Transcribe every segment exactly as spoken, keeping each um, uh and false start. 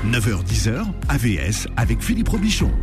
neuf heures dix heures, A V S avec Philippe Robichon.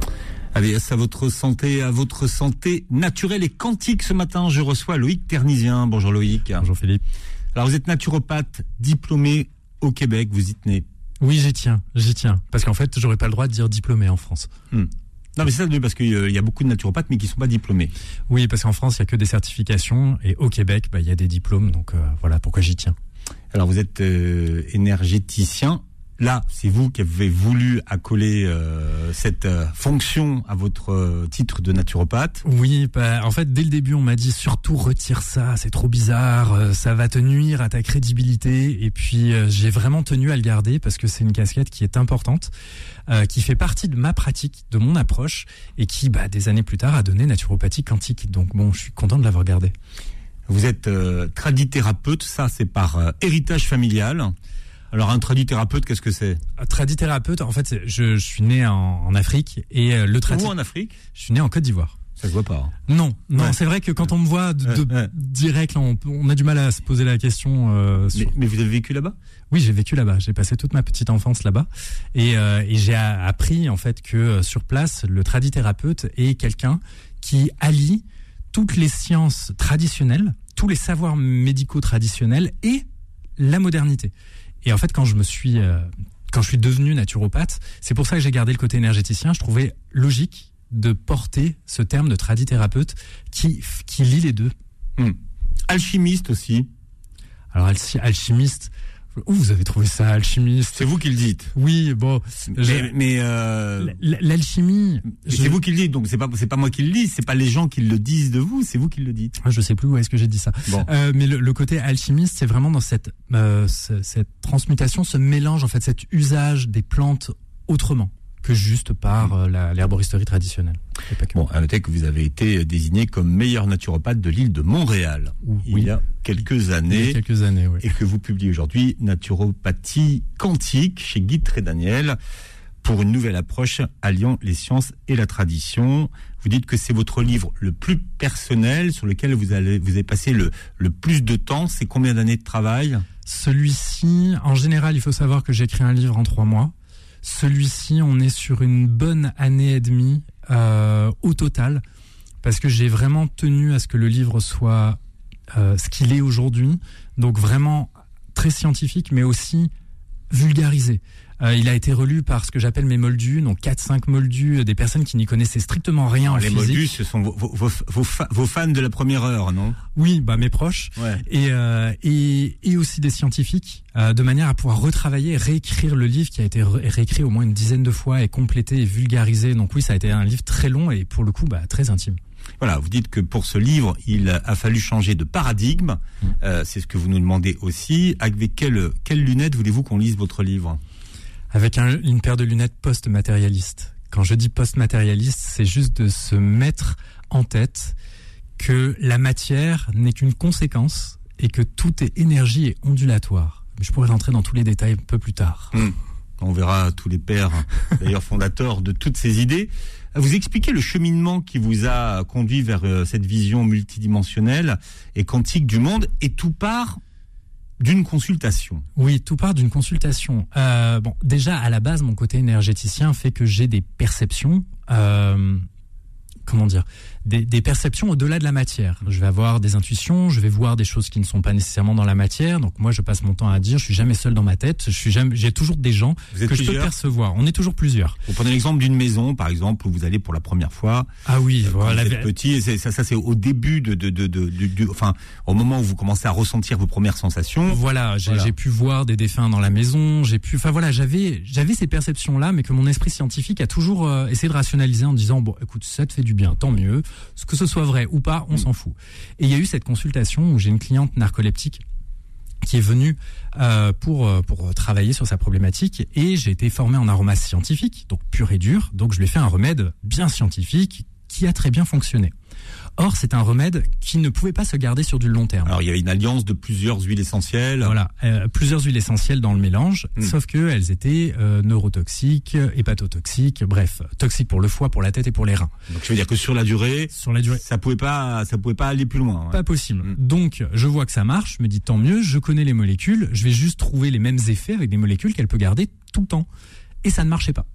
A V S à votre santé, à votre santé naturelle et quantique. Ce matin, je reçois Loïc Ternisien. Bonjour Loïc. Bonjour Philippe. Alors vous êtes naturopathe, diplômé au Québec, vous y tenez? Oui, j'y tiens, j'y tiens. Parce qu'en fait, j'aurais pas le droit de dire diplômé en France. Hmm. Non mais c'est ça, parce qu'il y a beaucoup de naturopathes mais qui sont pas diplômés. Oui, parce qu'en France, il y a que des certifications et au Québec, bah, il y a des diplômes. Donc euh, voilà pourquoi j'y tiens. Alors vous êtes euh, énergéticien. Là, c'est vous qui avez voulu accoler euh, cette euh, fonction à votre euh, titre de naturopathe. Oui, bah, en fait, dès le début, on m'a dit surtout retire ça, c'est trop bizarre, euh, ça va te nuire à ta crédibilité. Et puis, euh, j'ai vraiment tenu à le garder parce que c'est une casquette qui est importante, euh, qui fait partie de ma pratique, de mon approche, et qui, bah, des années plus tard, a donné naturopathie quantique. Donc bon, je suis content de l'avoir gardé. Vous êtes euh, tradithérapeute, ça c'est par euh, héritage familial. Alors un tradithérapeute, qu'est-ce que c'est? Tradithérapeute, en fait, je, je suis né en, en Afrique et euh, le tradi... Où en Afrique? Je suis né en Côte d'Ivoire. Ça se voit pas. Hein. Non, non, ouais. C'est vrai que quand on me voit de, de, ouais, ouais. direct, là, on, on a du mal à se poser la question. Euh, sur... mais, mais vous avez vécu là-bas? Oui, j'ai vécu là-bas. J'ai passé toute ma petite enfance là-bas et, euh, et j'ai appris en fait que euh, sur place, le tradithérapeute est quelqu'un qui allie toutes les sciences traditionnelles, tous les savoirs médicaux traditionnels et la modernité. Et en fait, quand je me suis, euh, quand je suis devenu naturopathe, c'est pour ça que j'ai gardé le côté énergéticien. Je trouvais logique de porter ce terme de tradithérapeute qui, qui lie les deux. Hum. Alchimiste aussi. Alors, alchi- alchimiste, où vous avez trouvé ça, alchimiste? C'est vous qui le dites. Oui, bon. Mais, je... mais euh... l'alchimie. Je... C'est vous qui le dites, donc c'est pas, c'est pas moi qui le dis, c'est pas les gens qui le disent de vous, c'est vous qui le dites. Je sais plus où est-ce que j'ai dit ça. Bon. Euh, mais le, le côté alchimiste, c'est vraiment dans cette, euh, ce, cette transmutation, ce mélange, en fait, cet usage des plantes autrement que juste par euh, la, l'herboristerie traditionnelle. Bon, à noter que vous avez été désigné comme meilleur naturopathe de l'île de Montréal oui. il y a quelques années. Il y a quelques années, oui. Et que vous publiez aujourd'hui Naturopathie quantique chez Guy Trédaniel pour une nouvelle approche alliant les sciences et la tradition. Vous dites que c'est votre livre le plus personnel sur lequel vous allez vous avez passé le, le plus de temps. C'est combien d'années de travail? Celui-ci, en général, il faut savoir que j'écris un livre en trois mois. Celui-ci, on est sur une bonne année et demie euh, au total, parce que j'ai vraiment tenu à ce que le livre soit euh, ce qu'il est aujourd'hui, donc vraiment très scientifique, mais aussi vulgarisé. Euh, il a été relu par ce que j'appelle mes moldus, donc quatre cinq moldus, des personnes qui n'y connaissaient strictement rien en les physique. Les moldus, ce sont vos, vos, vos, vos, fa- vos fans de la première heure, non? Oui, bah mes proches, ouais. et, euh, et et aussi des scientifiques, euh, de manière à pouvoir retravailler, réécrire le livre qui a été ré- réécrit au moins une dizaine de fois et complété et vulgarisé. Donc oui, ça a été un livre très long et pour le coup, bah très intime. Voilà, vous dites que pour ce livre, il a fallu changer de paradigme. Mmh. Euh, c'est ce que vous nous demandez aussi. Avec quelles quelles lunettes voulez-vous qu'on lise votre livre? Avec un, une paire de lunettes post-matérialistes. Quand je dis post-matérialiste, c'est juste de se mettre en tête que la matière n'est qu'une conséquence et que tout est énergie et ondulatoire. Je pourrais rentrer dans tous les détails un peu plus tard. Mmh. On verra tous les pères, d'ailleurs fondateurs de toutes ces idées. Vous expliquez le cheminement qui vous a conduit vers cette vision multidimensionnelle et quantique du monde, et tout part d'une consultation. Oui, tout part d'une consultation. Euh, bon, déjà, à la base, mon côté énergéticien fait que j'ai des perceptions, euh, comment dire, des, des perceptions au-delà de la matière. Je vais avoir des intuitions, je vais voir des choses qui ne sont pas nécessairement dans la matière. Donc moi, je passe mon temps à dire, je suis jamais seul dans ma tête. Je suis jamais, j'ai toujours des gens que plusieurs? Je peux percevoir. On est toujours plusieurs. Vous prenez l'exemple d'une maison, par exemple, où vous allez pour la première fois. Ah oui, voilà. Vous êtes petit, c'est, ça, ça, c'est au début de, de, de, de, de, de, enfin, au moment où vous commencez à ressentir vos premières sensations. Voilà, j'ai, voilà. j'ai pu voir des défunts dans la maison. J'ai pu, enfin voilà, j'avais, j'avais ces perceptions-là, mais que mon esprit scientifique a toujours euh, essayé de rationaliser en disant, bon, écoute, ça te fait du bien, tant mieux. Que ce soit vrai ou pas, on mmh. s'en fout. Et il y a eu cette consultation où j'ai une cliente narcoleptique qui est venue euh, pour pour travailler sur sa problématique, et j'ai été formé en aroma scientifique, donc pur et dur. Donc je lui ai fait un remède bien scientifique qui a très bien fonctionné. Or, c'est un remède qui ne pouvait pas se garder sur du long terme. Alors, il y avait une alliance de plusieurs huiles essentielles. Voilà, euh, plusieurs huiles essentielles dans le mélange, mmh. sauf qu'elles étaient euh, neurotoxiques, hépatotoxiques, bref, toxiques pour le foie, pour la tête et pour les reins. Donc, ça veut dire que sur la durée, sur la durée, ça pouvait pas, ça pouvait pas aller plus loin. Ouais. Pas possible. Mmh. Donc, je vois que ça marche, je me dis tant mieux, je connais les molécules, je vais juste trouver les mêmes effets avec des molécules qu'elle peut garder tout le temps. Et ça ne marchait pas.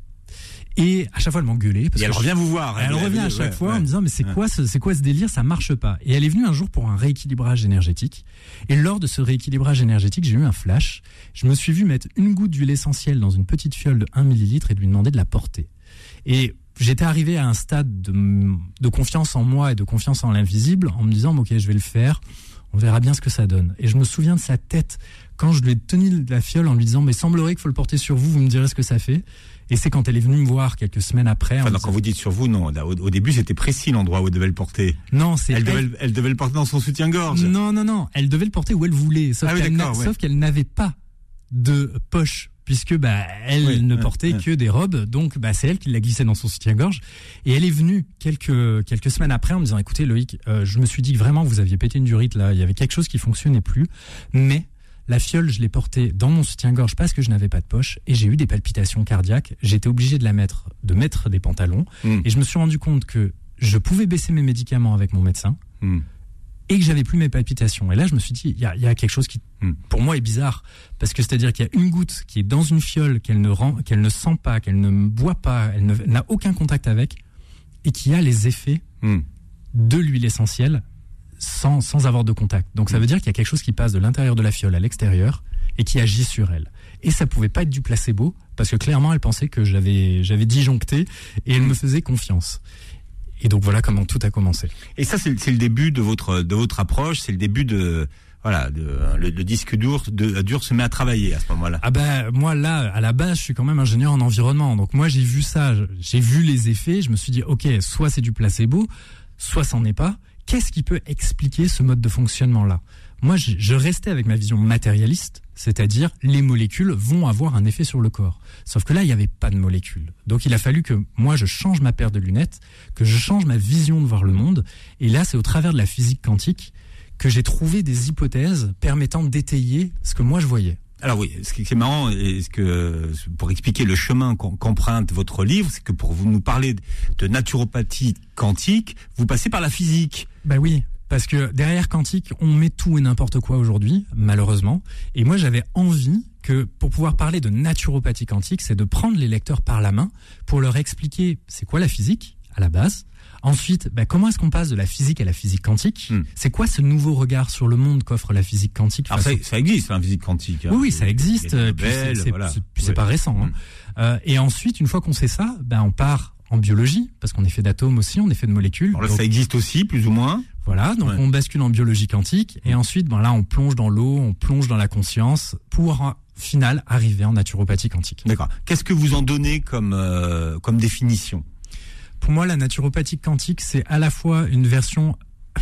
Et à chaque fois, elle m'engueulait. Parce et elle que revient je... vous voir. Elle, elle revient à chaque ouais, fois ouais. en me disant, mais c'est ouais. quoi, ce, c'est quoi ce délire? Ça marche pas. Et elle est venue un jour pour un rééquilibrage énergétique. Et lors de ce rééquilibrage énergétique, j'ai eu un flash. Je me suis vu mettre une goutte d'huile essentielle dans une petite fiole de un millilitre et lui demander de la porter. Et j'étais arrivé à un stade de, de confiance en moi et de confiance en l'invisible en me disant, ok, je vais le faire. On verra bien ce que ça donne. Et je me souviens de sa tête quand je lui ai tenu la fiole en lui disant, mais semblerait qu'il faut le porter sur vous, vous me direz ce que ça fait. Et c'est quand elle est venue me voir quelques semaines après. Enfin, non, disant... quand vous dites sur vous, non. Au, au début, c'était précis l'endroit où elle devait le porter. Non, c'est elle, elle... Devait, elle devait le porter dans son soutien-gorge. Non, non, non. Elle devait le porter où elle voulait. Sauf ah, oui, qu'elle, n'a... ouais. sauf qu'elle n'avait pas de poche. Puisque bah elle oui, ne portait ouais, que ouais. des robes, donc bah c'est elle qui l'a glissé dans son soutien-gorge. Et elle est venue quelques quelques semaines après en me disant, écoutez Loïc, euh, je me suis dit que vraiment vous aviez pété une durite là, il y avait quelque chose qui fonctionnait plus, mais la fiole je l'ai portée dans mon soutien-gorge parce que je n'avais pas de poche et j'ai eu des palpitations cardiaques. J'étais obligé de la mettre, de mettre des pantalons mmh. et je me suis rendu compte que je pouvais baisser mes médicaments avec mon médecin. Mmh. Et que j'avais plus mes palpitations. Et là, je me suis dit, il y a, y a quelque chose qui, mm. pour moi, est bizarre. Parce que c'est-à-dire qu'il y a une goutte qui est dans une fiole, qu'elle ne, rend, qu'elle ne sent pas, qu'elle ne boit pas, elle ne, n'a aucun contact avec, et qui a les effets mm. de l'huile essentielle sans, sans avoir de contact. Donc ça veut dire qu'il y a quelque chose qui passe de l'intérieur de la fiole à l'extérieur et qui agit sur elle. Et ça pouvait pas être du placebo, parce que clairement, elle pensait que j'avais, j'avais disjoncté et elle mm. me faisait confiance. Et donc voilà comment tout a commencé. Et ça, c'est, c'est le début de votre de votre approche, c'est le début de voilà, de, le, le disque dur, de, dur se met à travailler à ce moment-là. Ah ben moi là, à la base, je suis quand même ingénieur en environnement, donc moi j'ai vu ça, j'ai vu les effets, je me suis dit ok, soit c'est du placebo, soit c'en est pas. Qu'est-ce qui peut expliquer ce mode de fonctionnement-là ? Moi, je, je restais avec ma vision matérialiste, c'est-à-dire les molécules vont avoir un effet sur le corps. Sauf que là, il n'y avait pas de molécules. Donc il a fallu que moi, je change ma paire de lunettes, que je change ma vision de voir le monde. Et là, c'est au travers de la physique quantique que j'ai trouvé des hypothèses permettant d'étayer ce que moi, je voyais. Alors oui, ce qui est marrant, et ce que, pour expliquer le chemin qu'emprunte votre livre, c'est que pour vous nous parler de naturopathie quantique, vous passez par la physique. Ben oui. Parce que derrière quantique, on met tout et n'importe quoi aujourd'hui, malheureusement. Et moi, j'avais envie que, pour pouvoir parler de naturopathie quantique, c'est de prendre les lecteurs par la main pour leur expliquer c'est quoi la physique, à la base. Ensuite, bah, comment est-ce qu'on passe de la physique à la physique quantique ? mmh. C'est quoi ce nouveau regard sur le monde qu'offre la physique quantique ? Alors ça, ça existe, la hein, physique quantique. Hein. Oui, oui, ça existe. Nobel, puis c'est, c'est, voilà. c'est, c'est ouais. pas récent. Hein. Mmh. Euh, et ensuite, une fois qu'on sait ça, bah, on part en biologie, parce qu'on est fait d'atomes aussi, on est fait de molécules. Alors là, donc, ça existe aussi, plus ou moins. Voilà, donc ouais. on bascule en biologie quantique, et ensuite, ben là, on plonge dans l'eau, on plonge dans la conscience, pour, au final, arriver en naturopathie quantique. D'accord. Qu'est-ce que vous en donnez comme, euh, comme définition ? Pour moi, la naturopathie quantique, c'est à la fois une version,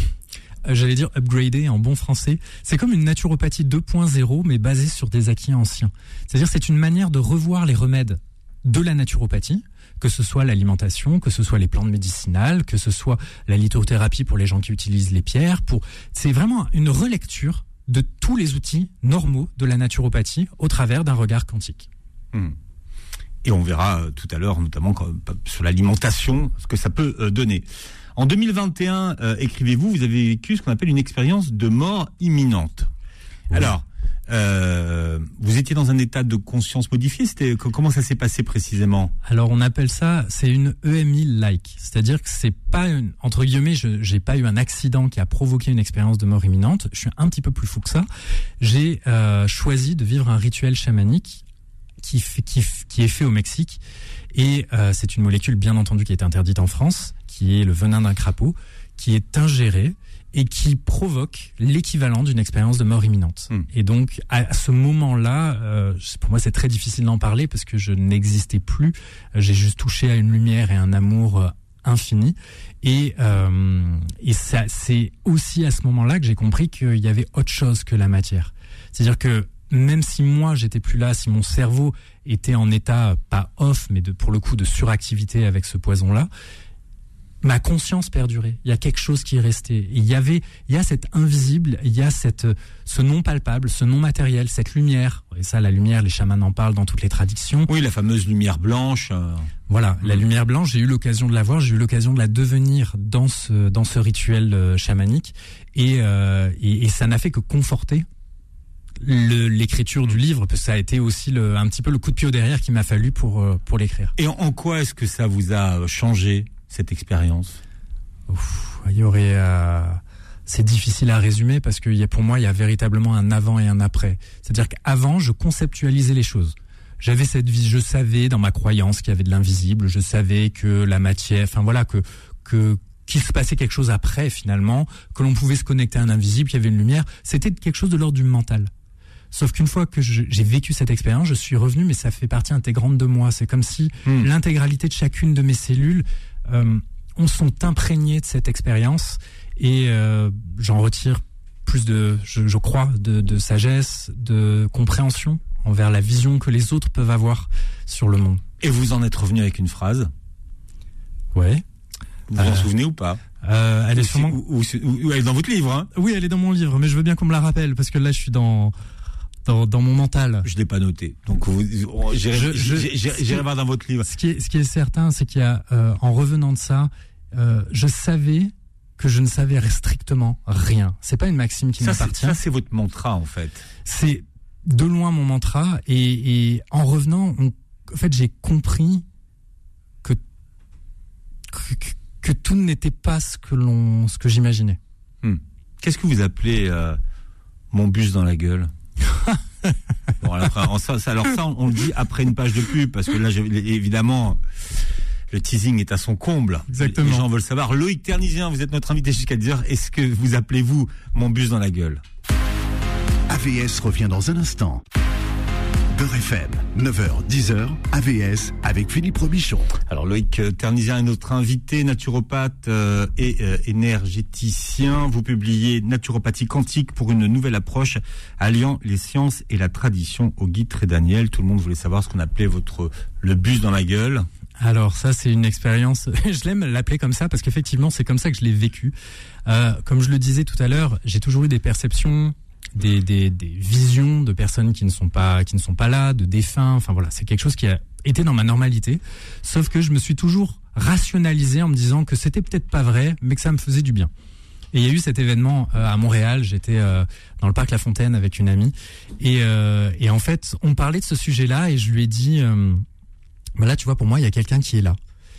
euh, j'allais dire upgradée en bon français. C'est comme une naturopathie deux point zéro, mais basée sur des acquis anciens. C'est-à-dire, c'est une manière de revoir les remèdes de la naturopathie, que ce soit l'alimentation, que ce soit les plantes médicinales, que ce soit la lithothérapie pour les gens qui utilisent les pierres. Pour... C'est vraiment une relecture de tous les outils normaux de la naturopathie au travers d'un regard quantique. Mmh. Et on verra euh, tout à l'heure, notamment quand, sur l'alimentation, ce que ça peut euh, donner. En deux mille vingt et un, euh, écrivez-vous, vous avez vécu ce qu'on appelle une expérience de mort imminente. Oui. Alors, euh, vous étiez dans un état de conscience modifié. C'était comment ça s'est passé précisément ? Alors, on appelle ça, c'est une E M I-like, c'est-à-dire que c'est pas une, entre guillemets, je j'ai pas eu un accident qui a provoqué une expérience de mort imminente. Je suis un petit peu plus fou que ça. J'ai euh, choisi de vivre un rituel chamanique qui, fait, qui, qui est fait au Mexique. Et euh, c'est une molécule, bien entendu, qui est interdite en France, qui est le venin d'un crapaud, qui est ingéré et qui provoque l'équivalent d'une expérience de mort imminente. Mmh. Et donc, à ce moment-là, euh, pour moi, c'est très difficile d'en parler parce que je n'existais plus. J'ai juste touché à une lumière et un amour euh, infini. Et, euh, et ça, c'est aussi à ce moment-là que j'ai compris qu'il y avait autre chose que la matière. C'est-à-dire que même si moi j'étais plus là, si mon cerveau était en état pas off, mais de, pour le coup de suractivité avec ce poison-là, ma conscience perdurait. Il y a quelque chose qui est resté. Il y avait, il y a cet invisible, il y a cette, ce non palpable, ce non matériel, cette lumière. Et ça, la lumière, les chamans en parlent dans toutes les traditions. Oui, la fameuse lumière blanche. Euh... Voilà, mmh. la lumière blanche, j'ai eu l'occasion de la voir, j'ai eu l'occasion de la devenir dans ce, dans ce rituel euh, chamanique. Et, euh, et, et ça n'a fait que conforter Le, l'écriture du livre, parce que ça a été aussi le, un petit peu le coup de pied au derrière qu'il m'a fallu pour, pour l'écrire. Et en, en quoi est-ce que ça vous a changé, cette expérience? Ouf, il y aurait, euh, c'est difficile à résumer parce que y a, pour moi, il y a véritablement un avant et un après. C'est-à-dire qu'avant, je conceptualisais les choses. J'avais cette vie, je savais dans ma croyance qu'il y avait de l'invisible, je savais que la matière, enfin voilà, que, que, qu'il se passait quelque chose après finalement, que l'on pouvait se connecter à un invisible, qu'il y avait une lumière. C'était quelque chose de l'ordre du mental. Sauf qu'une fois que je, j'ai vécu cette expérience, je suis revenu, mais ça fait partie intégrante de moi. C'est comme si mmh. l'intégralité de chacune de mes cellules euh, on sont imprégnés de cette expérience et euh, j'en retire plus de, je, je crois, de, de sagesse, de compréhension envers la vision que les autres peuvent avoir sur le monde. Et vous en êtes revenu avec une phrase? Ouais. Vous vous euh, en souvenez ou pas? euh, Elle est ou, sûrement... ou, ou, ou elle est dans votre livre, hein? Oui, elle est dans mon livre, mais je veux bien qu'on me la rappelle parce que là, je suis dans... Dans, dans mon mental. Je l'ai pas noté. Donc, vous, j'irai, je, je, j'irai, j'irai voir dans votre livre. Ce qui est, ce qui est certain, c'est qu'il y a, euh, en revenant de ça, euh, je savais que je ne savais strictement rien. C'est pas une maxime qui ça, m'appartient. C'est, ça, c'est votre mantra, en fait. C'est de loin mon mantra. Et, et en revenant, on, en fait, j'ai compris que, que, que tout n'était pas ce que l'on, ce que j'imaginais. Hmm. Qu'est-ce que vous appelez, euh, mon bus dans la gueule? Bon, alors ça, ça, alors ça, on le dit après une page de pub, parce que là, je, évidemment, le teasing est à son comble. Exactement. Les gens veulent savoir. Loïc Ternisien, vous êtes notre invité jusqu'à dix heures. Est-ce que vous appelez-vous mon bus dans la gueule? A V S revient dans un instant. Beurre F M, neuf heures, dix heures, A V S avec Philippe Robichon. Alors Loïc Ternisien est notre invité, naturopathe euh, et euh, énergéticien. Vous publiez Naturopathie quantique pour une nouvelle approche alliant les sciences et la tradition au guide Trédaniel. Tout le monde voulait savoir ce qu'on appelait votre le bus dans la gueule. Alors ça, c'est une expérience, je l'aime l'appeler comme ça parce qu'effectivement, c'est comme ça que je l'ai vécu. Euh, comme je le disais tout à l'heure, j'ai toujours eu des perceptions, Des, des, des visions de personnes qui ne sont pas qui ne sont pas là, de défunts. Enfin voilà, c'est quelque chose qui a été dans ma normalité. Sauf que je me suis toujours rationalisé en me disant que c'était peut-être pas vrai, mais que ça me faisait du bien. Et il y a eu cet événement euh, à Montréal. J'étais euh, dans le parc La Fontaine avec une amie, et, euh, et en fait, on parlait de ce sujet-là, et je lui ai dit, euh, bah là, tu vois, pour moi, il y a quelqu'un qui est là.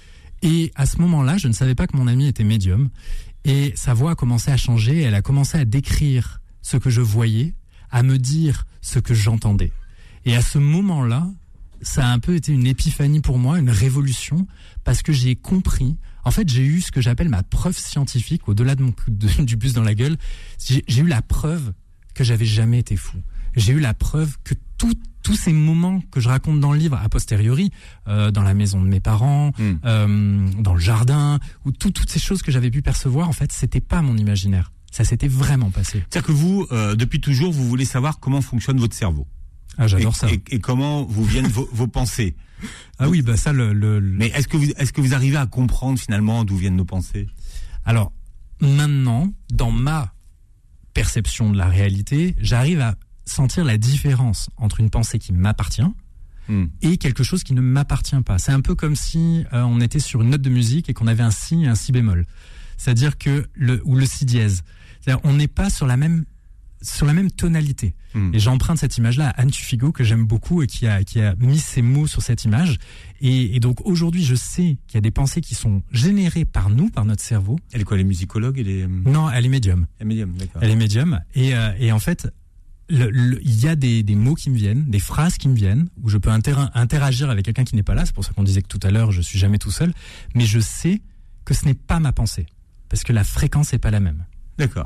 Et à ce moment-là, je ne savais pas que mon amie était médium, et sa voix a commencé à changer. Elle a commencé à décrire ce que je voyais, à me dire ce que j'entendais. Et à ce moment-là, ça a un peu été une épiphanie pour moi, une révolution, parce que j'ai compris, en fait, j'ai eu ce que j'appelle ma preuve scientifique, au-delà de mon, de, du bus dans la gueule, j'ai, j'ai eu la preuve que j'avais jamais été fou. J'ai eu la preuve que tout, tous ces moments que je raconte dans le livre, a posteriori, euh, dans la maison de mes parents, mmh. euh, dans le jardin, ou tout, toutes ces choses que j'avais pu percevoir, en fait, c'était pas mon imaginaire. Ça s'était vraiment passé. C'est-à-dire que vous, euh, depuis toujours, vous voulez savoir comment fonctionne votre cerveau. Ah, j'adore et, ça. Et, et comment vous viennent vos, vos pensées. Ah oui, bah ça, le, le, le... Mais est-ce que vous, est-ce que vous arrivez à comprendre finalement d'où viennent nos pensées? Alors, maintenant, dans ma perception de la réalité, j'arrive à sentir la différence entre une pensée qui m'appartient hmm. et quelque chose qui ne m'appartient pas. C'est un peu comme si euh, on était sur une note de musique et qu'on avait un si et un si bémol. C'est-à-dire que le, ou le si dièse. C'est-à-dire, on n'est pas sur la même, sur la même tonalité. Mmh. Et j'emprunte cette image-là à Anne Tuffigo, que j'aime beaucoup et qui a, qui a mis ses mots sur cette image. Et, et donc, aujourd'hui, je sais qu'il y a des pensées qui sont générées par nous, par notre cerveau. Elle est quoi, elle est musicologue? Elle est... Non, elle est médium. Elle est médium, d'accord. Elle est médium. Et, euh, et en fait, le, le, il y a des, des mots qui me viennent, des phrases qui me viennent, où je peux inter- interagir avec quelqu'un qui n'est pas là. C'est pour ça qu'on disait que tout à l'heure, je suis jamais tout seul. Mais je sais que ce n'est pas ma pensée. Parce que la fréquence n'est pas la même. D'accord.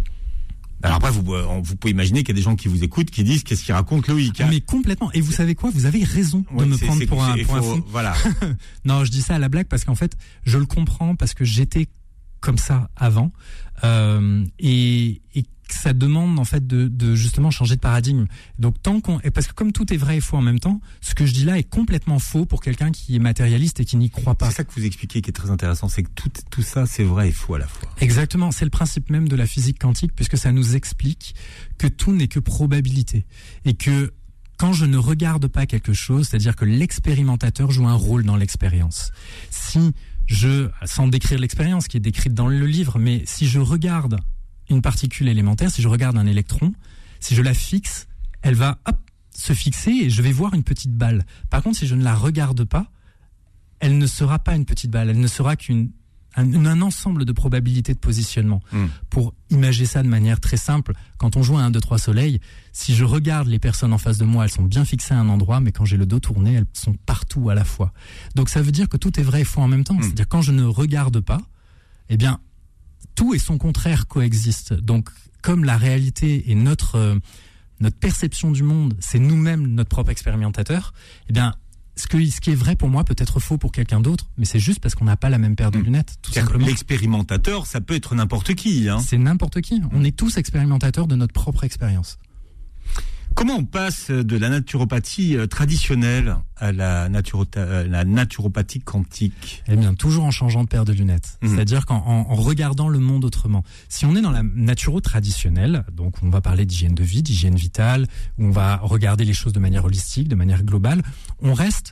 Alors après, vous, vous pouvez imaginer qu'il y a des gens qui vous écoutent, qui disent qu'est-ce qu'il raconte Loïc. Hein. Mais complètement. Et vous savez quoi? Vous avez raison de ouais, me c'est, prendre c'est, pour un, pour un faut, fou. Voilà. Non, je dis ça à la blague parce qu'en fait, je le comprends parce que j'étais comme ça avant. Euh, et, et ça demande en fait de, de justement changer de paradigme. Donc tant qu'on, et parce que comme tout est vrai et faux en même temps, ce que je dis là est complètement faux pour quelqu'un qui est matérialiste et qui n'y croit pas. C'est ça que vous expliquez qui est très intéressant, c'est que tout, tout ça c'est vrai et faux à la fois. Exactement, c'est le principe même de la physique quantique, puisque ça nous explique que tout n'est que probabilité et que quand je ne regarde pas quelque chose, c'est-à-dire que l'expérimentateur joue un rôle dans l'expérience. Si je, sans décrire l'expérience qui est décrite dans le livre, mais si je regarde une particule élémentaire, si je regarde un électron, si je la fixe, elle va hop, se fixer et je vais voir une petite balle. Par contre, si je ne la regarde pas, elle ne sera pas une petite balle, elle ne sera qu'une un, un ensemble de probabilités de positionnement. Mmh. Pour imager ça de manière très simple, quand on joue à un, deux, trois soleil, si je regarde les personnes en face de moi, elles sont bien fixées à un endroit, mais quand j'ai le dos tourné, elles sont partout à la fois. Donc ça veut dire que tout est vrai et faux en même temps. Mmh. C'est-à-dire quand je ne regarde pas, eh bien, tout et son contraire coexistent. Donc, comme la réalité et notre euh, notre perception du monde, c'est nous-mêmes notre propre expérimentateur, eh bien, ce, que, ce qui est vrai pour moi peut être faux pour quelqu'un d'autre, mais c'est juste parce qu'on n'a pas la même paire de lunettes, tout simplement. L'expérimentateur, ça peut être n'importe qui. Hein. C'est n'importe qui. On est tous expérimentateurs de notre propre expérience. Comment on passe de la naturopathie traditionnelle à la, naturota- la naturopathie quantique ? Eh bien, toujours en changeant de paire de lunettes. Mmh. C'est-à-dire qu'en en, en regardant le monde autrement. Si on est dans la naturo traditionnelle, donc on va parler d'hygiène de vie, d'hygiène vitale, où on va regarder les choses de manière holistique, de manière globale, on reste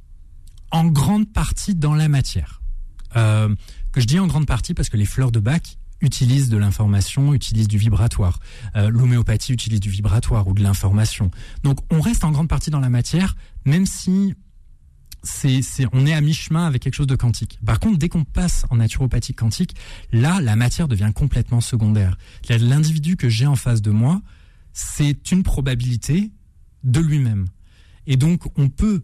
en grande partie dans la matière. Euh, que je dis en grande partie parce que les fleurs de Bach utilisent de l'information, utilisent du vibratoire. Euh, l'homéopathie utilise du vibratoire ou de l'information. Donc on reste en grande partie dans la matière, même si c'est, c'est, on est à mi-chemin avec quelque chose de quantique. Par contre, dès qu'on passe en naturopathie quantique, là, la matière devient complètement secondaire. L'individu que j'ai en face de moi, c'est une probabilité de lui-même. Et donc, on peut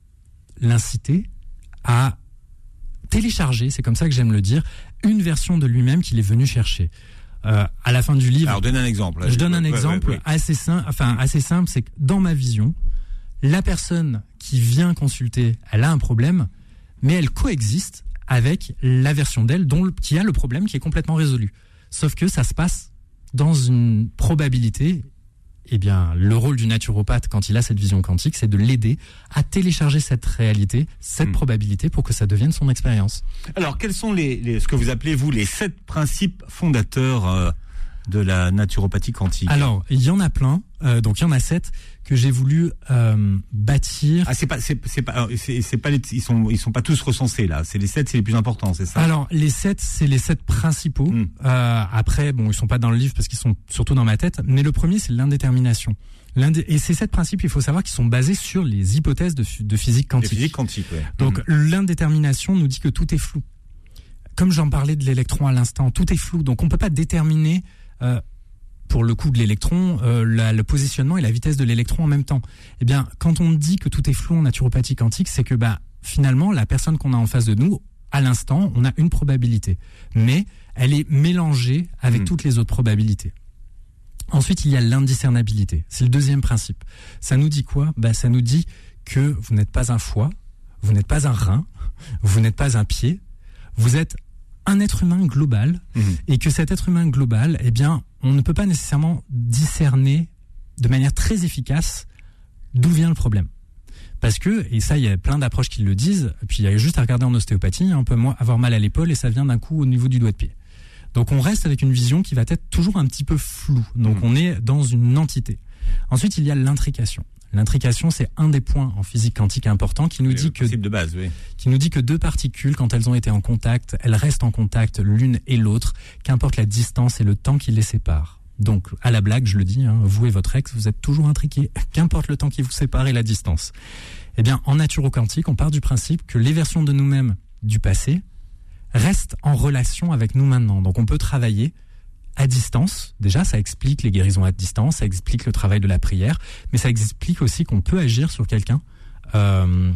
l'inciter à télécharger, c'est comme ça que j'aime le dire, une version de lui-même qu'il est venu chercher. Euh, à la fin du livre... Alors, donne un exemple. Je donne un ouais, exemple ouais, ouais. assez simple, enfin, assez simple, c'est que dans ma vision, la personne qui vient consulter, elle a un problème, mais elle coexiste avec la version d'elle dont, qui a le problème qui est complètement résolu. Sauf que ça se passe dans une probabilité. Eh bien, le rôle du naturopathe, quand il a cette vision quantique, c'est de l'aider à télécharger cette réalité, cette mmh. probabilité, pour que ça devienne son expérience. Alors, quels sont les, les, ce que vous appelez, vous, les sept principes fondateurs euh, de la naturopathie quantique ? Alors, il y en a plein, euh, donc il y en a sept que j'ai voulu euh, bâtir. Ah, c'est pas, c'est, c'est pas, c'est, c'est pas les, ils sont, ils sont pas tous recensés là. C'est les sept, c'est les plus importants, c'est ça ? Alors, les sept, c'est les sept principaux. Mmh. Euh, après, bon, ils sont pas dans le livre parce qu'ils sont surtout dans ma tête. Mais le premier, c'est l'indétermination. L'indé- et ces sept principes, il faut savoir qu'ils sont basés sur les hypothèses de, de physique quantique. De physique quantique, ouais. Donc, mmh. l'indétermination nous dit que tout est flou. Comme j'en parlais de l'électron à l'instant, tout est flou. Donc, on peut pas déterminer. Euh, pour le coup de l'électron, euh, la, le positionnement et la vitesse de l'électron en même temps. Eh bien, quand on dit que tout est flou en naturopathie quantique, c'est que bah, finalement, la personne qu'on a en face de nous, à l'instant, on a une probabilité. Mais elle est mélangée avec mmh. toutes les autres probabilités. Ensuite, il y a l'indiscernabilité. C'est le deuxième principe. Ça nous dit quoi ? Bah, ça nous dit que vous n'êtes pas un foie, vous n'êtes pas un rein, vous n'êtes pas un pied, vous êtes un être humain global, mmh. et que cet être humain global, eh bien, on ne peut pas nécessairement discerner de manière très efficace d'où vient le problème. Parce que, et ça, il y a plein d'approches qui le disent, puis il y a juste à regarder en ostéopathie, on peut avoir mal à l'épaule et ça vient d'un coup au niveau du doigt de pied. Donc on reste avec une vision qui va être toujours un petit peu floue. Donc mmh. on est dans une entité. Ensuite, il y a l'intrication. L'intrication, c'est un des points en physique quantique importants qui nous oui, dit que de base, oui. qui nous dit que deux particules, quand elles ont été en contact, elles restent en contact l'une et l'autre, qu'importe la distance et le temps qui les sépare. Donc, à la blague, je le dis, hein, vous et votre ex, vous êtes toujours intriqués, qu'importe le temps qui vous sépare et la distance. Eh bien, en naturo-quantique, on part du principe que les versions de nous-mêmes du passé restent en relation avec nous maintenant. Donc, on peut travailler à distance. Déjà, ça explique les guérisons à distance, ça explique le travail de la prière, mais ça explique aussi qu'on peut agir sur quelqu'un, euh,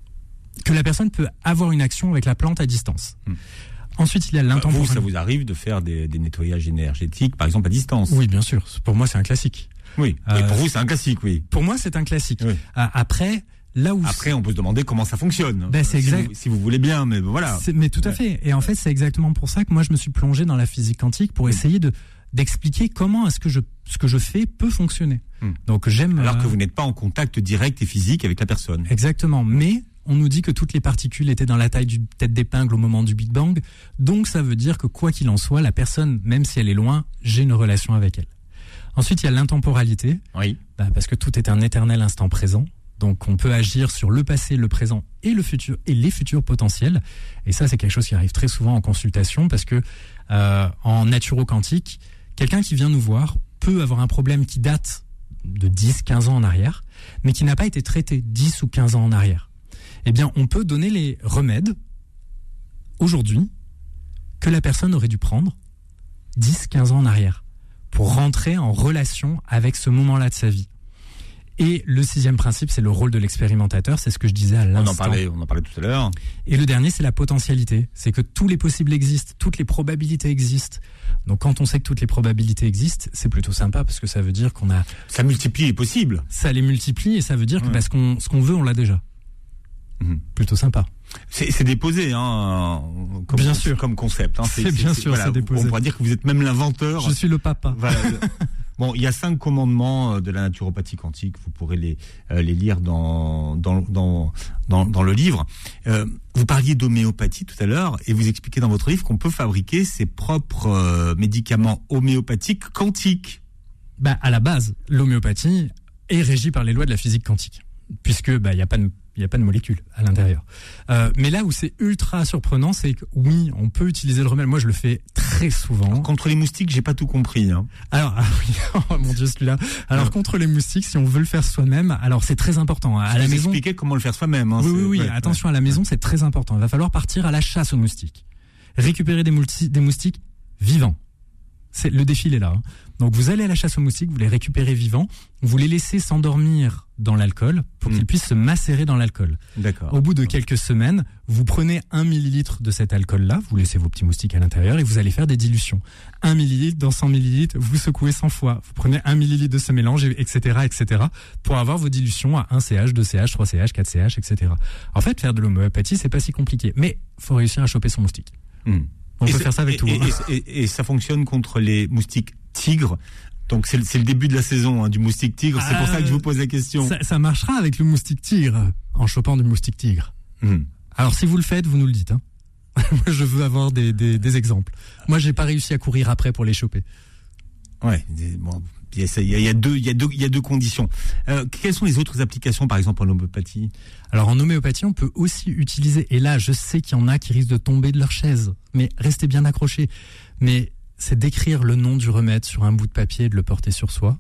que la personne peut avoir une action avec la plante à distance. Hum. Ensuite, il y a l'intemporel. Vous, ça vous arrive de faire des, des nettoyages énergétiques, par exemple, à distance ? Oui, bien sûr. Pour moi, c'est un classique. Oui, euh, et pour vous, c'est un classique, oui. Pour moi, c'est un classique. Oui. Euh, après... Là où Après, on peut se demander comment ça fonctionne. Ben, c'est si, exact... vous, si vous voulez bien, mais voilà. C'est, mais tout à fait. Et en fait, c'est exactement pour ça que moi, je me suis plongé dans la physique quantique pour essayer de, d'expliquer comment est-ce que je, ce que je fais peut fonctionner. Mmh. Donc j'aime. Alors euh... que vous n'êtes pas en contact direct et physique avec la personne. Exactement. Mais on nous dit que toutes les particules étaient dans la taille d'une tête d'épingle au moment du Big Bang. Donc ça veut dire que quoi qu'il en soit, la personne, même si elle est loin, j'ai une relation avec elle. Ensuite, il y a l'intemporalité. Oui. Bah, parce que tout est un éternel instant présent. Donc on peut agir sur le passé, le présent et le futur et les futurs potentiels. Et ça, c'est quelque chose qui arrive très souvent en consultation parce que euh, en naturo-quantique, quelqu'un qui vient nous voir peut avoir un problème qui date de dix, quinze ans en arrière, mais qui n'a pas été traité dix ou quinze ans en arrière. Eh bien, on peut donner les remèdes aujourd'hui que la personne aurait dû prendre dix, quinze ans en arrière pour rentrer en relation avec ce moment-là de sa vie. Et le sixième principe, c'est le rôle de l'expérimentateur. C'est ce que je disais à l'instant. On en parlait, on en parlait tout à l'heure. Et le dernier, c'est la potentialité. C'est que tous les possibles existent, toutes les probabilités existent. Donc, quand on sait que toutes les probabilités existent, c'est plutôt sympa parce que ça veut dire qu'on a. Ça multiplie les possibles. Ça les multiplie et ça veut dire que ouais. parce qu'on, ce qu'on veut, on l'a déjà. Mmh. Plutôt sympa. C'est, c'est déposé, hein, comme, bien sûr. comme concept. Hein. C'est, c'est bien c'est, sûr, voilà, c'est déposé. On pourrait dire que vous êtes même l'inventeur. Je suis le papa. Voilà. Bon, il y a cinq commandements de la naturopathie quantique. Vous pourrez les euh, les lire dans dans dans dans, dans le livre. Euh, vous parliez d'homéopathie tout à l'heure et vous expliquez dans votre livre qu'on peut fabriquer ses propres euh, médicaments homéopathiques quantiques. Bah, à la base, l'homéopathie est régie par les lois de la physique quantique, puisque bah il y a pas de il n'y a pas de molécules à l'intérieur. Euh, mais là où c'est ultra surprenant, c'est que oui, on peut utiliser le remède. Moi, je le fais très souvent. Alors, contre les moustiques, j'ai pas tout compris. Hein. Alors, ah oui, oh mon Dieu, celui-là. Alors, ouais. Contre les moustiques, si on veut le faire soi-même, alors c'est très important. À je la maison. Expliquer comment le faire soi-même. Hein, oui, oui, oui. Ouais, attention, ouais. À la maison, c'est très important. Il va falloir partir à la chasse aux moustiques. Récupérer des, multi- des moustiques vivants. C'est, le défi, il est là. Hein. Donc, vous allez à la chasse aux moustiques, vous les récupérez vivants, vous les laissez s'endormir dans l'alcool pour mmh. qu'ils puissent se macérer dans l'alcool. D'accord. Au bout de quelques semaines, vous prenez un millilitre de cet alcool-là, vous laissez vos petits moustiques à l'intérieur et vous allez faire des dilutions. Un millilitre dans cent millilitres, vous secouez cent fois. Vous prenez un millilitre de ce mélange, et cetera, et cetera, pour avoir vos dilutions à un C H, deux C H, trois C H, quatre C H, et cetera. En fait, faire de l'homéopathie, c'est pas si compliqué, mais faut réussir à choper son moustique. Mmh. On et peut faire ça avec et, tout. Et, et, et, et ça fonctionne contre les moustiques tigres. Donc c'est le, c'est le début de la saison hein, du moustique tigre. C'est euh, pour ça que je vous pose la question. Ça, ça marchera avec le moustique tigre, en chopant du moustique tigre. Mmh. Alors si vous le faites, vous nous le dites. Hein. Moi je veux avoir des, des, des exemples. Moi j'ai pas réussi à courir après pour les choper. Ouais. Bon, il y a, il y a deux, il y a deux, il y a deux conditions. Euh, quelles sont les autres applications, par exemple en homéopathie ? Alors en homéopathie, on peut aussi utiliser. Et là, je sais qu'il y en a qui risquent de tomber de leur chaise, mais restez bien accrochés. Mais c'est d'écrire le nom du remède sur un bout de papier et de le porter sur soi.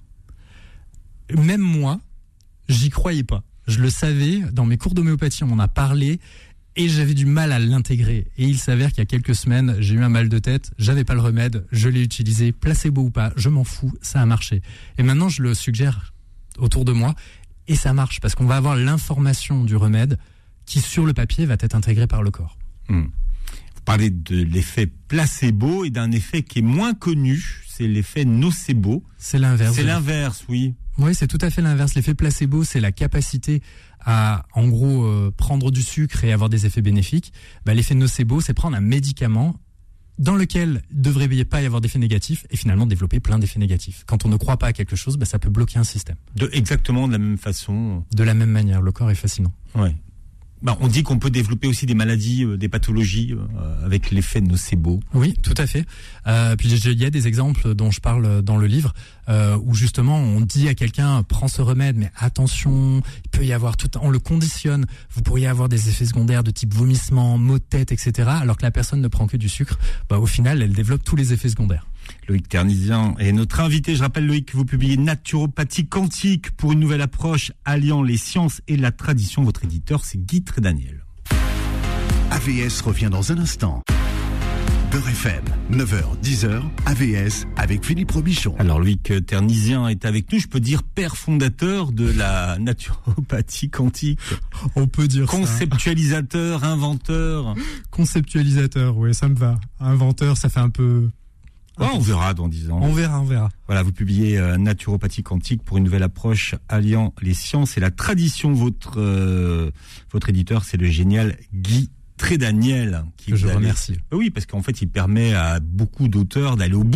Même moi, j'y croyais pas. Je le savais, dans mes cours d'homéopathie, on m'en a parlé et j'avais du mal à l'intégrer. Et il s'avère qu'il y a quelques semaines, j'ai eu un mal de tête, j'avais pas le remède, je l'ai utilisé, placebo ou pas, je m'en fous, ça a marché. Et maintenant, je le suggère autour de moi et ça marche parce qu'on va avoir l'information du remède qui, sur le papier, va être intégrée par le corps. Mmh. Vous parlez de l'effet placebo et d'un effet qui est moins connu, c'est l'effet nocebo. C'est l'inverse. C'est l'inverse, oui. Oui, c'est tout à fait l'inverse. L'effet placebo, c'est la capacité à, en gros, euh, prendre du sucre et avoir des effets bénéfiques. Bah, l'effet nocebo, c'est prendre un médicament dans lequel il ne devrait pas y avoir d'effets négatifs et finalement développer plein d'effets négatifs. Quand on ne croit pas à quelque chose, bah, ça peut bloquer un système. De, exactement de la même façon. De la même manière. Le corps est fascinant. Ouais. Ben, on dit qu'on peut développer aussi des maladies, euh, des pathologies euh, avec l'effet nocebo. Oui, tout à fait. Euh, puis il y a des exemples dont je parle dans le livre euh, où justement on dit à quelqu'un prends ce remède, mais attention, il peut y avoir tout, on le conditionne. Vous pourriez avoir des effets secondaires de type vomissement, maux de tête, et cetera. Alors que la personne ne prend que du sucre, bah, au final, elle développe tous les effets secondaires. Loïc Ternizien est notre invité. Je rappelle, Loïc, que vous publiez Naturopathie quantique pour une nouvelle approche alliant les sciences et la tradition. Votre éditeur, c'est Guy Trédaniel. A V S revient dans un instant. Beurre F M, neuf heures, dix heures, A V S avec Philippe Robichon. Alors Loïc Ternizien est avec nous, je peux dire père fondateur de la naturopathie quantique. On peut dire Conceptualisateur, ça. inventeur. Conceptualisateur, oui, ça me va. Inventeur, ça fait un peu... Ouais, on verra dans dix ans. On verra, on verra. Voilà, vous publiez euh, Naturopathie quantique pour une nouvelle approche alliant les sciences et la tradition. Votre euh, votre éditeur, c'est le génial Guy Trédaniel. Qui que je allez... remercie. Oui, parce qu'en fait, il permet à beaucoup d'auteurs d'aller au bout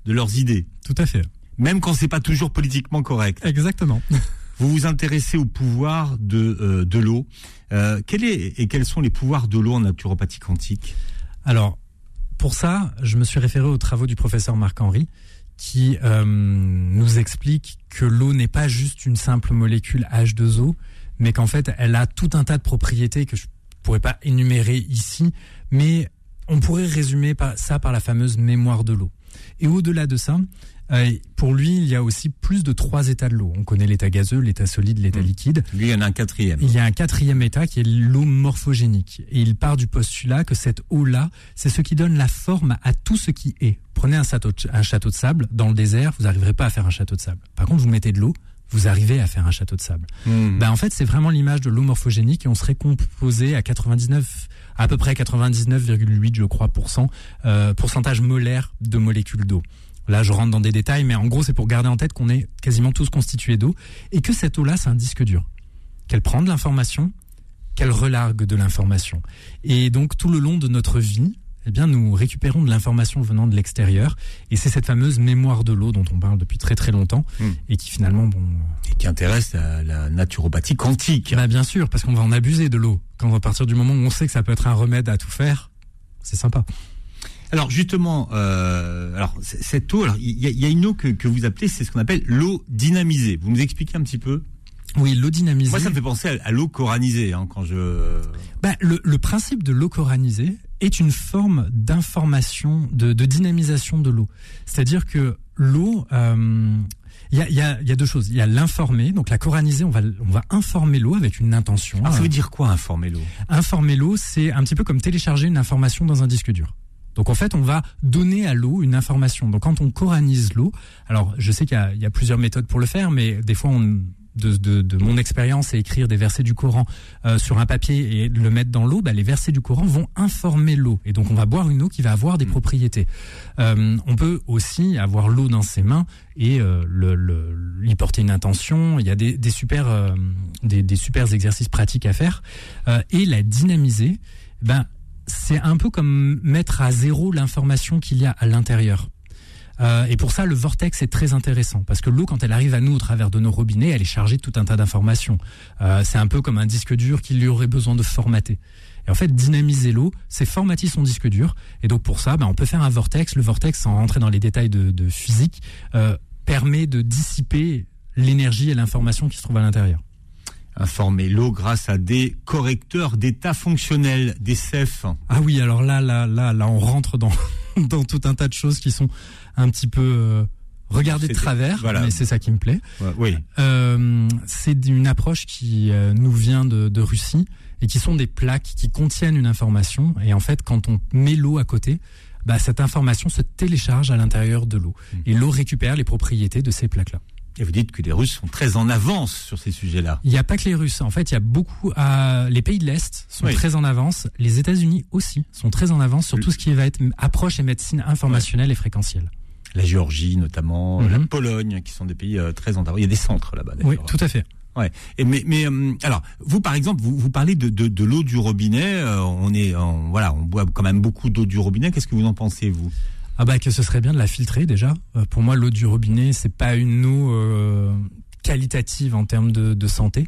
de leurs idées. Tout à fait. Même quand c'est pas toujours politiquement correct. Exactement. Vous vous intéressez au pouvoir de, euh, de l'eau. Euh, quel est, et quels sont les pouvoirs de l'eau en naturopathie quantique ? Alors, pour ça, je me suis référé aux travaux du professeur Marc-Henri, qui euh, nous explique que l'eau n'est pas juste une simple molécule H deux O, mais qu'en fait, elle a tout un tas de propriétés que je pourrais pas énumérer ici, mais on pourrait résumer ça par la fameuse mémoire de l'eau. Et au-delà de ça, euh, pour lui, il y a aussi plus de trois états de l'eau. On connaît l'état gazeux, l'état solide, l'état mmh. liquide. Lui, il y en a un quatrième. Il y a un quatrième état qui est l'eau morphogénique. Et il part du postulat que cette eau-là, c'est ce qui donne la forme à tout ce qui est. Prenez un château, de, un château de sable, dans le désert, vous n'arriverez pas à faire un château de sable. Par contre, vous mettez de l'eau, vous arrivez à faire un château de sable. Mmh. Ben, en fait, c'est vraiment l'image de l'eau morphogénique et on serait composé à quatre-vingt-dix-neuf, à peu près quatre-vingt-dix-neuf virgule huit, je crois, pour cent, euh, pourcentage molaire de molécules d'eau. Là, je rentre dans des détails, mais en gros, c'est pour garder en tête qu'on est quasiment tous constitués d'eau et que cette eau-là, c'est un disque dur. Qu'elle prend de l'information, qu'elle relargue de l'information. Et donc, tout le long de notre vie, eh bien, nous récupérons de l'information venant de l'extérieur. Et c'est cette fameuse mémoire de l'eau dont on parle depuis très très longtemps mmh. et qui finalement, bon... Et qui intéresse la, la naturopathie quantique. Bah, bien sûr, parce qu'on va en abuser de l'eau. Quand à partir du moment où on sait que ça peut être un remède à tout faire, c'est sympa. Alors justement, euh, alors cette eau, il y, y a une eau que, que vous appelez, c'est ce qu'on appelle l'eau dynamisée. Vous nous expliquez un petit peu ? Oui, l'eau dynamisée. Moi, ça me fait penser à, à l'eau coranisée, hein, quand je. Ben, le, le principe de l'eau coranisée est une forme d'information, de, de dynamisation de l'eau. C'est-à-dire que l'eau, euh, il y a, y a, y a deux choses. Il y a l'informer, donc la coranisée, on va, on va informer l'eau avec une intention. Alors, ça veut dire quoi informer l'eau ? Informer l'eau, c'est un petit peu comme télécharger une information dans un disque dur. Donc en fait, on va donner à l'eau une information. Donc quand on coranise l'eau, alors je sais qu'il y a, il y a plusieurs méthodes pour le faire, mais des fois, on, de, de, de mon expérience, c'est écrire des versets du Coran euh, sur un papier et le mettre dans l'eau. Bah, les versets du Coran vont informer l'eau, et donc on va boire une eau qui va avoir des mmh. propriétés. Euh, on peut aussi avoir l'eau dans ses mains et euh, le, le, y porter une intention. Il y a des, des super, euh, des, des super exercices pratiques à faire euh, et la dynamiser. Ben c'est un peu comme mettre à zéro l'information qu'il y a à l'intérieur. Euh, et pour ça, le vortex est très intéressant, parce que l'eau, quand elle arrive à nous au travers de nos robinets, elle est chargée de tout un tas d'informations. Euh, c'est un peu comme un disque dur qu'il lui aurait besoin de formater. Et en fait, dynamiser l'eau, c'est formater son disque dur. Et donc pour ça, ben, on peut faire un vortex. Le vortex, sans rentrer dans les détails de, de physique, euh, permet de dissiper l'énergie et l'information qui se trouve à l'intérieur. Informer l'eau grâce à des correcteurs d'état fonctionnel, des C E F. Ah oui, alors là, là, là, là, on rentre dans dans tout un tas de choses qui sont un petit peu euh, regardées de travers, voilà. Mais c'est ça qui me plaît. Ouais, oui. Euh, c'est une approche qui euh, nous vient de, de Russie et qui sont des plaques qui contiennent une information. Et en fait, quand on met l'eau à côté, bah, cette information se télécharge à l'intérieur de l'eau. Mmh. Et l'eau récupère les propriétés de ces plaques-là. Et vous dites que les Russes sont très en avance sur ces sujets-là. Il n'y a pas que les Russes. En fait, il y a beaucoup. Euh, les pays de l'Est sont oui. très en avance. Les États-Unis aussi sont très en avance sur tout ce qui va être approche et médecine informationnelle ouais. et fréquentielle. La Géorgie notamment, mm-hmm. la Pologne, qui sont des pays euh, très en avance. Il y a des centres là-bas. Oui, tout à fait. Ouais. Et mais mais euh, alors vous par exemple vous vous parlez de de, de l'eau du robinet. Euh, on est on, voilà on boit quand même beaucoup d'eau du robinet. Qu'est-ce que vous en pensez vous ? Ah bah que ce serait bien de la filtrer déjà. Euh, pour moi, l'eau du robinet, c'est pas une eau euh, qualitative en termes de, de santé.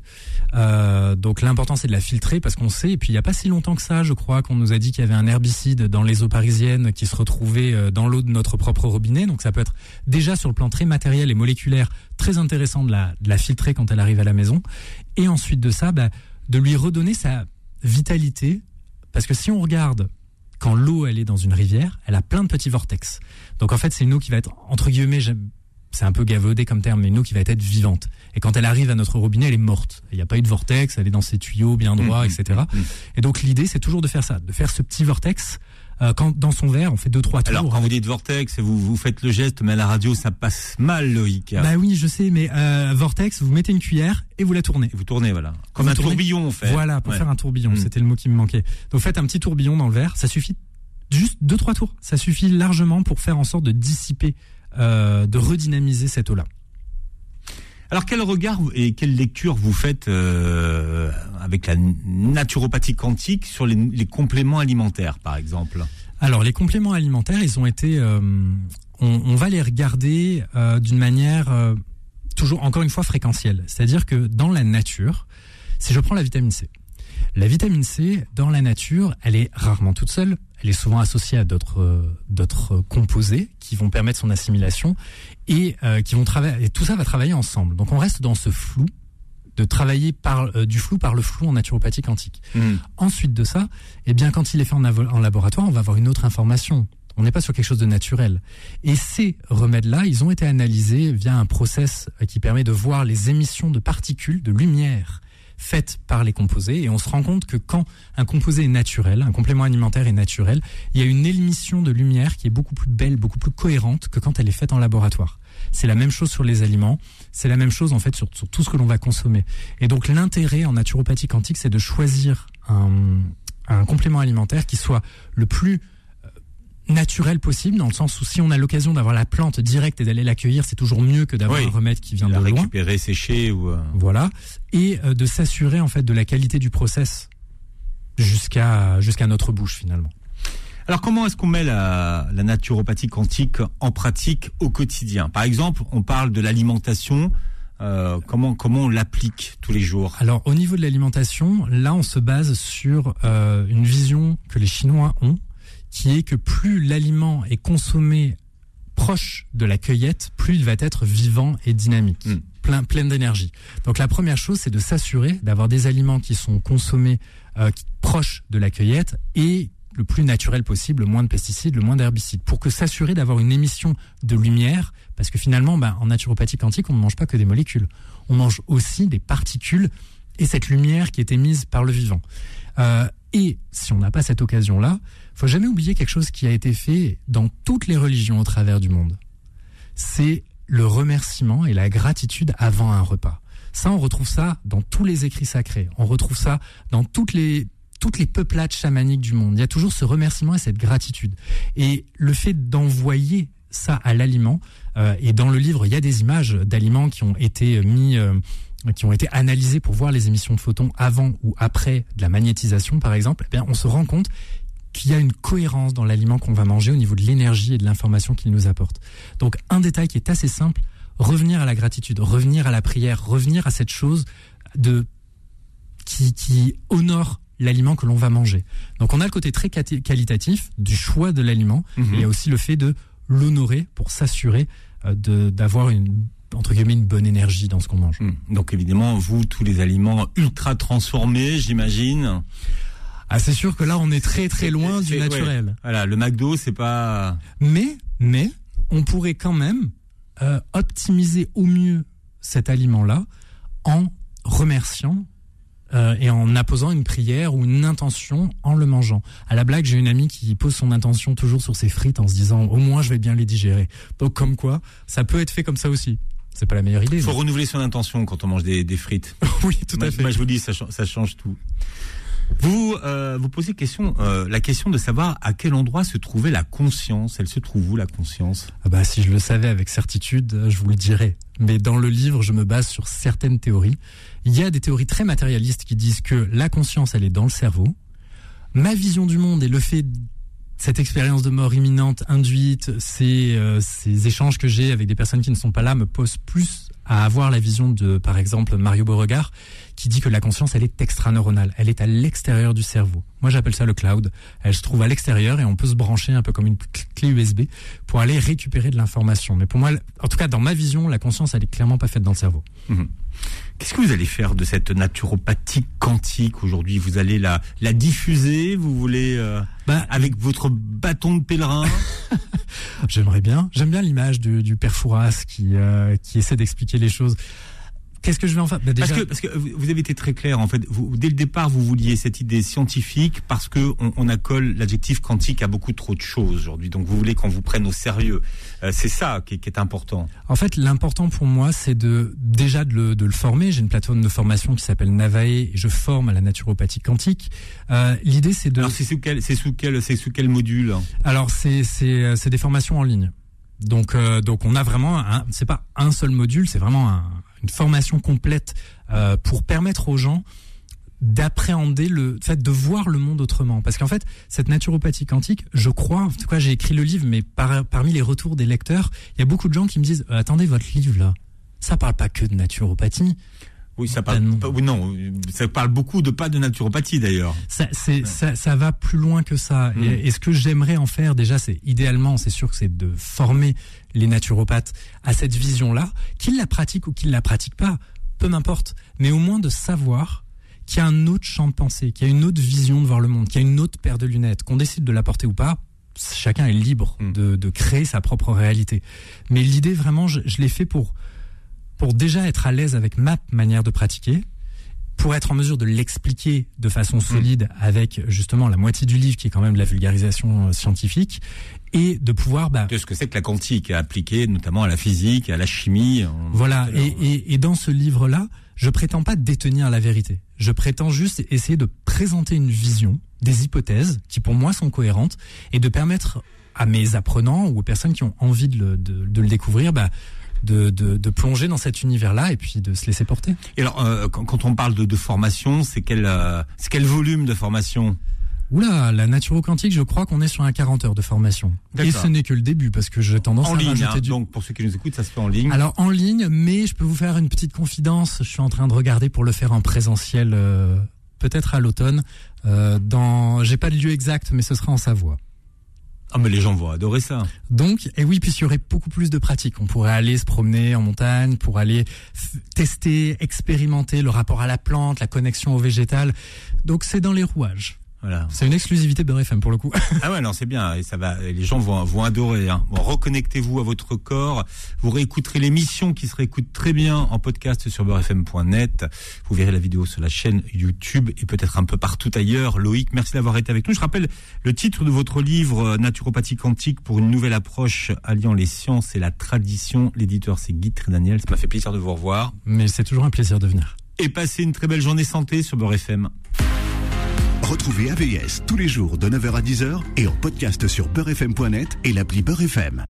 Euh, donc l'important c'est de la filtrer parce qu'on sait. Et puis il y a pas si longtemps que ça, je crois, qu'on nous a dit qu'il y avait un herbicide dans les eaux parisiennes qui se retrouvait dans l'eau de notre propre robinet. Donc ça peut être déjà sur le plan très matériel et moléculaire très intéressant de la, de la filtrer quand elle arrive à la maison. Et ensuite de ça, bah, de lui redonner sa vitalité. Parce que si on regarde quand l'eau, elle est dans une rivière, elle a plein de petits vortex. Donc en fait, c'est une eau qui va être, entre guillemets, c'est un peu galvaudé comme terme, mais une eau qui va être vivante. Et quand elle arrive à notre robinet, elle est morte. Il n'y a pas eu de vortex, elle est dans ses tuyaux bien droits, mmh, et cetera. Mmh. Et donc l'idée, c'est toujours de faire ça, de faire ce petit vortex. Euh, quand dans son verre, on fait deux trois tours. Alors quand vous dites vortex, vous vous faites le geste, mais à la radio, ça passe mal, Loïc. Bah oui, je sais, mais euh, vortex, vous mettez une cuillère et vous la tournez. Et vous tournez, voilà. Comme vous un tournez. tourbillon, on fait. Voilà, pour ouais. faire un tourbillon, mmh. c'était le mot qui me manquait. Donc faites un petit tourbillon dans le verre, ça suffit. Juste deux trois tours, ça suffit largement pour faire en sorte de dissiper, euh, de redynamiser cette eau-là. Alors quel regard et quelle lecture vous faites euh, avec la naturopathie quantique sur les, les compléments alimentaires, par exemple ? Alors, les compléments alimentaires, ils ont été... Euh, on, on va les regarder euh, d'une manière euh, toujours, encore une fois, fréquentielle. C'est-à-dire que dans la nature, si je prends la vitamine C, la vitamine C, dans la nature, elle est rarement toute seule. Elle est souvent associée à d'autres euh, d'autres composés qui vont permettre son assimilation et euh, qui vont travailler. Et tout ça va travailler ensemble. Donc, on reste dans ce flou de travailler par euh, du flou par le flou en naturopathie quantique. Mmh. Ensuite de ça, eh bien, quand il est fait en, av- en laboratoire, on va avoir une autre information. On n'est pas sur quelque chose de naturel. Et ces remèdes-là, ils ont été analysés via un process qui permet de voir les émissions de particules, de lumière, faites par les composés. Et on se rend compte que quand un composé est naturel, un complément alimentaire est naturel, il y a une émission de lumière qui est beaucoup plus belle, beaucoup plus cohérente que quand elle est faite en laboratoire. C'est la même chose sur les aliments, c'est la même chose en fait sur, sur tout ce que l'on va consommer. Et donc l'intérêt en naturopathie quantique, c'est de choisir un, un complément alimentaire qui soit le plus naturel possible, dans le sens où si on a l'occasion d'avoir la plante directe et d'aller l'accueillir, c'est toujours mieux que d'avoir oui, un remède qui vient de loin. La récupérer, sécher ou... Euh... Voilà. Et euh, de s'assurer en fait de la qualité du process jusqu'à, jusqu'à notre bouche finalement. Alors comment est-ce qu'on met la, la naturopathie quantique en pratique au quotidien ? Par exemple, on parle de l'alimentation, euh, comment, comment on l'applique tous les jours ? Alors au niveau de l'alimentation, là on se base sur euh, une vision que les Chinois ont, qui est que plus l'aliment est consommé proche de la cueillette, plus il va être vivant et dynamique, mmh. plein, plein d'énergie. Donc la première chose, c'est de s'assurer d'avoir des aliments qui sont consommés euh, qui, proches de la cueillette et le plus naturel possible, le moins de pesticides, le moins d'herbicides, pour que s'assurer d'avoir une émission de lumière, parce que finalement, ben, en naturopathie quantique, on ne mange pas que des molécules, on mange aussi des particules et cette lumière qui est émise par le vivant. Euh, et si on n'a pas cette occasion-là, faut jamais oublier quelque chose qui a été fait dans toutes les religions au travers du monde. C'est le remerciement et la gratitude avant un repas. Ça, on retrouve ça dans tous les écrits sacrés. On retrouve ça dans toutes les, toutes les peuplades chamaniques du monde. Il y a toujours ce remerciement et cette gratitude. Et le fait d'envoyer ça à l'aliment, euh, et dans le livre, il y a des images d'aliments qui ont été mis... Euh, qui ont été analysés pour voir les émissions de photons avant ou après de la magnétisation, par exemple, eh bien, on se rend compte qu'il y a une cohérence dans l'aliment qu'on va manger au niveau de l'énergie et de l'information qu'il nous apporte. Donc, un détail qui est assez simple, revenir à la gratitude, revenir à la prière, revenir à cette chose de, qui, qui honore l'aliment que l'on va manger. Donc, on a le côté très qualitatif du choix de l'aliment, mmh. et il y a aussi le fait de l'honorer pour s'assurer de, d'avoir une entre guillemets une bonne énergie dans ce qu'on mange. Donc évidemment, vous, tous les aliments ultra transformés, j'imagine. Ah, c'est sûr que là, on est très très loin c'est, du naturel. Ouais. Voilà, le McDo, c'est pas... Mais, mais, on pourrait quand même euh, optimiser au mieux cet aliment-là en remerciant euh, et en apposant une prière ou une intention en le mangeant. À la blague, j'ai une amie qui pose son intention toujours sur ses frites en se disant « au moins, je vais bien les digérer ». Donc comme quoi, ça peut être fait comme ça aussi. C'est pas la meilleure idée. Il faut mais... renouveler son intention quand on mange des, des frites. Oui, tout moi, à fait. Moi, je vous dis, ça, ça change tout. Vous euh, vous posez question, euh, la question de savoir à quel endroit se trouvait la conscience. Elle se trouve où, la conscience ? Ah bah, si je le savais avec certitude, je vous le dirais. Mais dans le livre, je me base sur certaines théories. Il y a des théories très matérialistes qui disent que la conscience, elle est dans le cerveau. Ma vision du monde et le fait... cette expérience de mort imminente induite, ces, euh, ces échanges que j'ai avec des personnes qui ne sont pas là me posent plus à avoir la vision de, par exemple, Mario Beauregard, qui dit que la conscience, elle est extraneuronale. Elle est à l'extérieur du cerveau. Moi, j'appelle ça le cloud. Elle se trouve à l'extérieur et on peut se brancher un peu comme une clé U S B pour aller récupérer de l'information. Mais pour moi, en tout cas, dans ma vision, la conscience, elle est clairement pas faite dans le cerveau. Mmh. Qu'est-ce que vous allez faire de cette naturopathie quantique aujourd'hui ? Vous allez la, la diffuser ? Vous voulez, euh, bah, avec votre bâton de pèlerin ? J'aimerais bien. J'aime bien l'image du, du père Fouras qui, euh, qui essaie d'expliquer les choses. Qu'est-ce que je vais en faire ? bah déjà... parce, que, parce que vous avez été très clair, en fait. Vous, dès le départ, vous vouliez cette idée scientifique parce que on, on accole l'adjectif quantique à beaucoup trop de choses aujourd'hui. Donc, vous voulez qu'on vous prenne au sérieux. Euh, c'est ça qui, qui est important. En fait, l'important pour moi, c'est de déjà de le, de le former. J'ai une plateforme de formation qui s'appelle Navae et je forme à la naturopathie quantique. Euh, l'idée, c'est de... Alors, c'est sous quel, c'est sous quel, c'est sous quel module ? Alors, c'est, c'est, c'est des formations en ligne. Donc, euh, donc on a vraiment, un, c'est pas un seul module, c'est vraiment un, une formation complète euh, pour permettre aux gens d'appréhender le fait de voir le monde autrement. Parce qu'en fait, cette naturopathie quantique, je crois, en tout cas, j'ai écrit le livre, mais par, parmi les retours des lecteurs, il y a beaucoup de gens qui me disent, euh, attendez, votre livre là, ça parle pas que de naturopathie. Oui, ça parle. Ben, pas, oui, non, ça parle beaucoup de pas de naturopathie d'ailleurs. Ça, c'est, ouais. ça, ça va plus loin que ça. Mmh. Et, et ce que j'aimerais en faire, déjà, c'est idéalement, c'est sûr que c'est de former les naturopathes à cette vision-là, qu'ils la pratiquent ou qu'ils la pratiquent pas, peu m'importe, mais au moins de savoir qu'il y a un autre champ de pensée, qu'il y a une autre vision de voir le monde, qu'il y a une autre paire de lunettes, qu'on décide de la porter ou pas. Chacun est libre mmh. de, de créer sa propre réalité. Mais l'idée, vraiment, je, je l'ai fait pour pour déjà être à l'aise avec ma manière de pratiquer, pour être en mesure de l'expliquer de façon solide avec justement la moitié du livre qui est quand même de la vulgarisation scientifique, et de pouvoir... Bah, de ce que c'est que la quantique, appliquée notamment à la physique, à la chimie. Voilà, et, et, et dans ce livre-là, je prétends pas détenir la vérité. Je prétends juste essayer de présenter une vision, des hypothèses qui pour moi sont cohérentes, et de permettre à mes apprenants ou aux personnes qui ont envie de le, de, de le découvrir, bah, De, de, de plonger dans cet univers-là et puis de se laisser porter. Et alors, euh, quand, quand on parle de, de formation, c'est quel, euh, c'est quel volume de formation ? Oula, la naturo-quantique, je crois qu'on est sur un quarante heures de formation. D'accord. Et ce n'est que le début, parce que j'ai tendance en à ligne, rajouter hein, du... donc pour ceux qui nous écoutent, ça se fait en ligne. Alors en ligne, mais je peux vous faire une petite confidence. Je suis en train de regarder pour le faire en présentiel, euh, peut-être à l'automne. Euh, dans, j'ai pas de lieu exact, mais ce sera en Savoie. Ah mais les gens vont adorer ça. Donc, et oui, puis il y aurait beaucoup plus de pratiques. On pourrait aller se promener en montagne, pour aller f- tester, expérimenter le rapport à la plante, la connexion au végétal. Donc c'est dans les rouages. Voilà. C'est une exclusivité Beurre F M pour le coup. Ah ouais, non, c'est bien. Et ça va, les gens vont, vont adorer, hein. Bon, reconnectez-vous à votre corps. Vous réécouterez l'émission qui se réécoute très bien en podcast sur beurre f m point net. Vous verrez la vidéo sur la chaîne YouTube et peut-être un peu partout ailleurs. Loïc, merci d'avoir été avec nous. Je rappelle le titre de votre livre, Naturopathie quantique pour une nouvelle approche alliant les sciences et la tradition. L'éditeur, c'est Guy Trédaniel. Ça m'a fait plaisir de vous revoir. Mais c'est toujours un plaisir de venir. Et passez une très belle journée santé sur Beurre F M. Retrouvez A V S tous les jours de neuf heures à dix heures et en podcast sur beurre f m point net et l'appli Beurre F M.